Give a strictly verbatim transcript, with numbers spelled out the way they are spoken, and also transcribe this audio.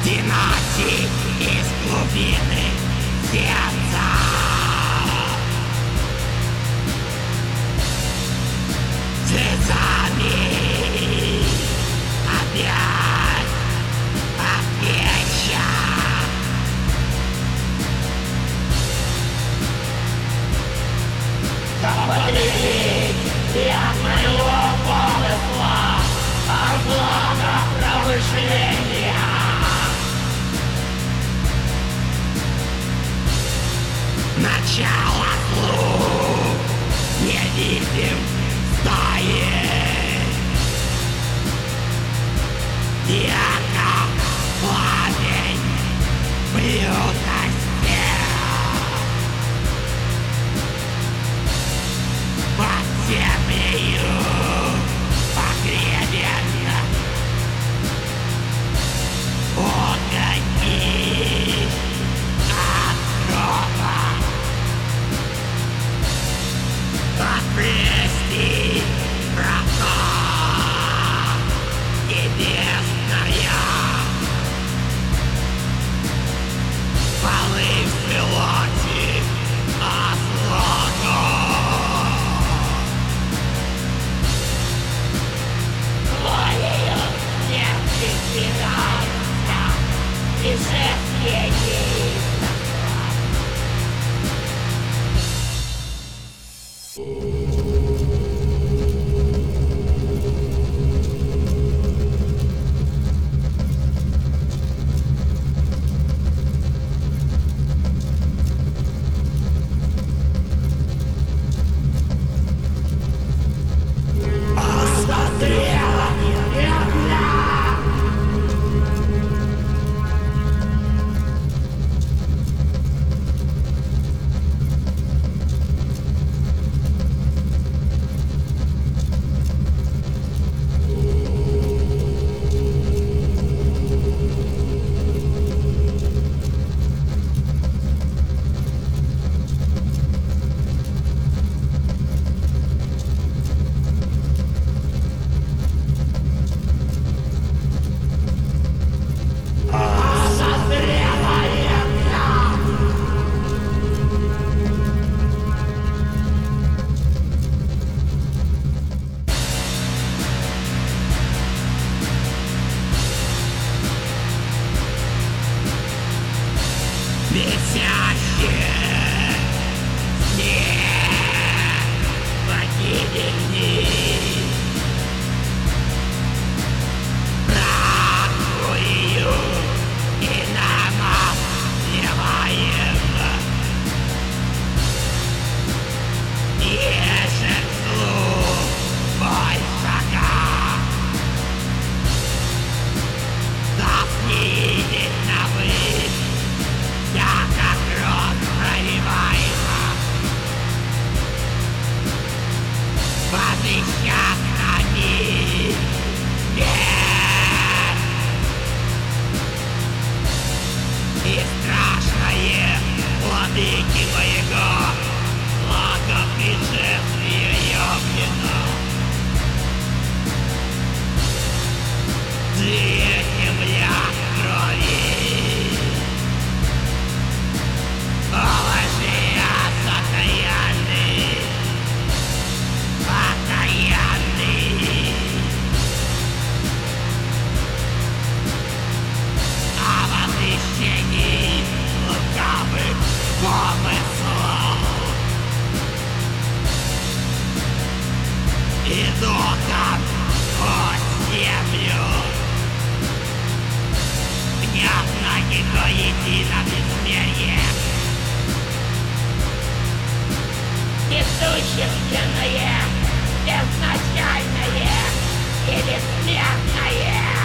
темноте из глубины сердца. Слезами опять отвеча. Посмотреть и от моего помысла от блага промышления. Начало слух не видим стаи. Я как пламень бью костер. Под землею погребен огонь от гроба. Отплести врата небесная. Полы в пилоте ослону. Волею смерти стирается и шествие неизбежно. Висящие снег погибельный. Прахую и намазливаем. Ежек злу большака. Нас не видит на высь. Я как рот проливаема. Подыщат они. Нет. И страшное владыки моего благо пришествия явлено. Две земля крови. Положи окаянный, окаянный. А в освящении лукавых помыслов и духом под землю внятно его едино безмерие. Несущественное, безначальное и бессмертное.